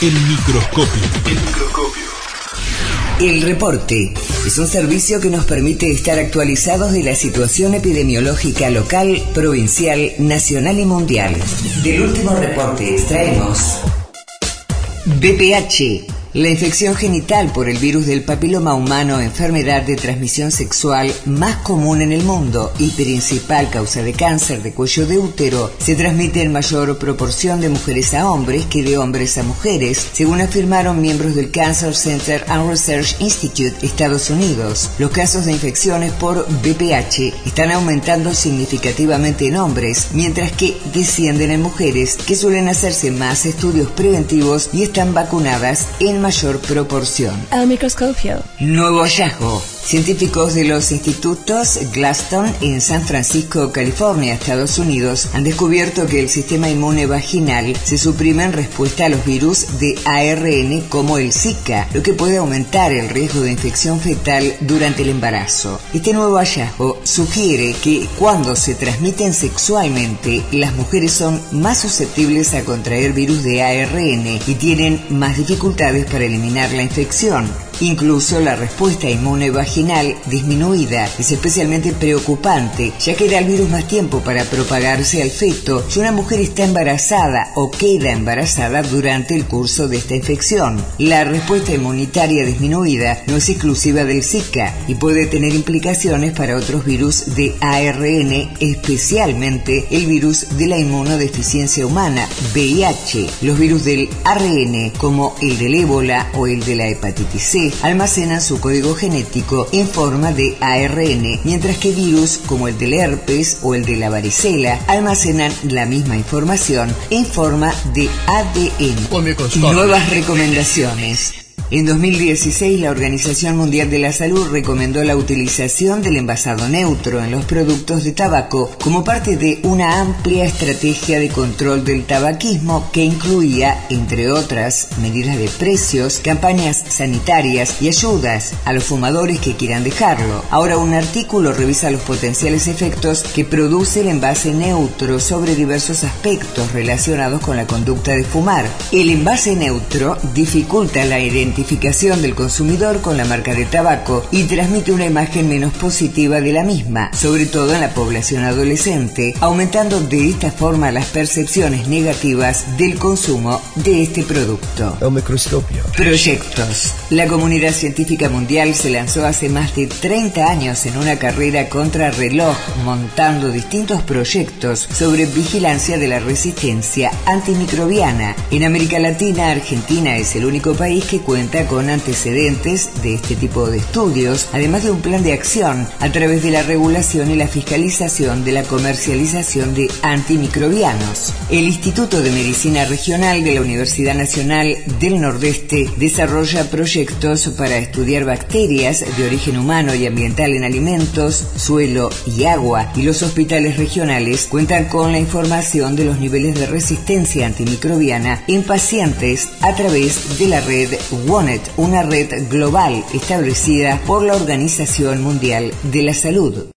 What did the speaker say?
El microscopio. El microscopio. El reporte es un servicio que nos permite estar actualizados de la situación epidemiológica local, provincial, nacional y mundial. Del último reporte extraemos: VPH, la infección genital por el virus del papiloma humano, enfermedad de transmisión sexual más común en el mundo y principal causa de cáncer de cuello de útero, se transmite en mayor proporción de mujeres a hombres que de hombres a mujeres, según afirmaron miembros del Cancer Center and Research Institute, Estados Unidos. Los casos de infecciones por VPH están aumentando significativamente en hombres, mientras que descienden en mujeres, que suelen hacerse más estudios preventivos y están vacunadas en mayor proporción. El microscopio. Nuevo hallazgo. Científicos de los institutos Gladstone en San Francisco, California, Estados Unidos, han descubierto que el sistema inmune vaginal se suprime en respuesta a los virus de ARN como el Zika, lo que puede aumentar el riesgo de infección fetal durante el embarazo. Este nuevo hallazgo sugiere que cuando se transmiten sexualmente, las mujeres son más susceptibles a contraer virus de ARN y tienen más dificultades para eliminar la infección. Incluso la respuesta inmune vaginal disminuida es especialmente preocupante, ya que da al virus más tiempo para propagarse al feto si una mujer está embarazada o queda embarazada durante el curso de esta infección. La respuesta inmunitaria disminuida no es exclusiva del Zika y puede tener implicaciones para otros virus de ARN, especialmente el virus de la inmunodeficiencia humana, VIH. Los virus del ARN, como el del ébola o el de la hepatitis C, almacenan su código genético en forma de ARN, mientras que virus como el del herpes o el de la varicela almacenan la misma información en forma de ADN. Nuevas recomendaciones. En 2016, la Organización Mundial de la Salud recomendó la utilización del envasado neutro en los productos de tabaco como parte de una amplia estrategia de control del tabaquismo que incluía, entre otras, medidas de precios, campañas sanitarias y ayudas a los fumadores que quieran dejarlo. Ahora un artículo revisa los potenciales efectos que produce el envase neutro sobre diversos aspectos relacionados con la conducta de fumar. El envase neutro dificulta la identificación del consumidor con la marca de tabaco y transmite una imagen menos positiva de la misma, sobre todo en la población adolescente, aumentando de esta forma las percepciones negativas del consumo de este producto. El microscopio. Proyectos. La comunidad científica mundial se lanzó hace más de 30 años en una carrera contrarreloj, montando distintos proyectos sobre vigilancia de la resistencia antimicrobiana. En América Latina, Argentina es el único país que cuenta con antecedentes de este tipo de estudios, además de un plan de acción a través de la regulación y la fiscalización de la comercialización de antimicrobianos. El Instituto de Medicina Regional de la Universidad Nacional del Nordeste desarrolla proyectos para estudiar bacterias de origen humano y ambiental en alimentos, suelo y agua, y los hospitales regionales cuentan con la información de los niveles de resistencia antimicrobiana en pacientes a través de la red WONET, una red global establecida por la Organización Mundial de la Salud.